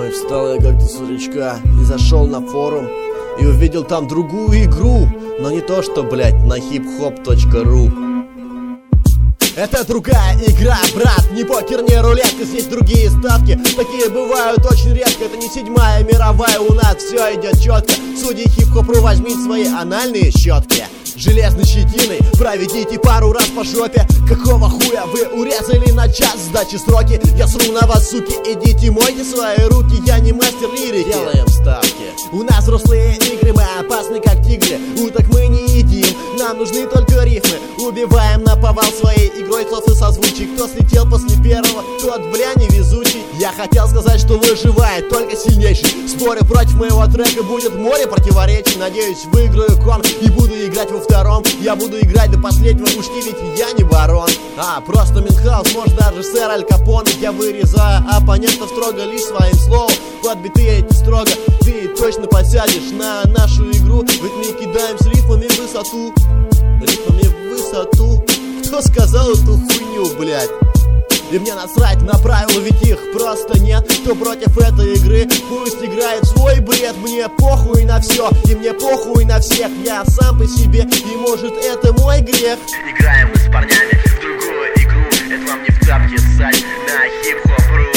Ой, встал я как-то с уречка и зашел на форум и увидел там другую игру, но не то что, блять, на hiphop.ru. Это другая игра, брат, не покер, не рулетка, здесь другие ставки. Такие бывают очень редко, это не 7-я мировая, у нас все идет четко. Судьи хип-хопру, возьмите свои анальные щетки. Железной щетиной проведите пару раз по жопе. Какого хуя вы урезали на час сдачи сроки? Я сру на вас, суки, идите мойте свои руки. Я не мастер лирики. Делаем ставки. У нас взрослые игры, мы опасны как тигры. Уток мы не едим, нам нужны только рифмы. Убиваем наповал своей игрой слов и созвучий. Кто слетел после первого, тот, бля, невезучий. Я хотел сказать, что выживает только сильнейший. Спорю, против моего трека будет море противоречий. Надеюсь, выиграю кон и буду играть во втором. Я буду играть до последнего, ушки, ведь я не барон. Просто Мюнхгаус, может даже сэр Аль Капоне. Я вырезаю оппонентов строго лишь своим словом. Под биты эти строго ты точно посядешь на нашу игру. Ведь мы кидаем с рифмами в высоту. Рифмами в высоту. Кто сказал эту хуйню, блядь? И мне насрать на правила, ведь их просто нет. Кто против этой игры, пусть играет свой бред. Мне похуй на все, и мне похуй на всех. Я сам по себе, и может это мой грех. Играем мы с парнями в другую игру. Это вам не в тапке ссать на хип-хоп.ру.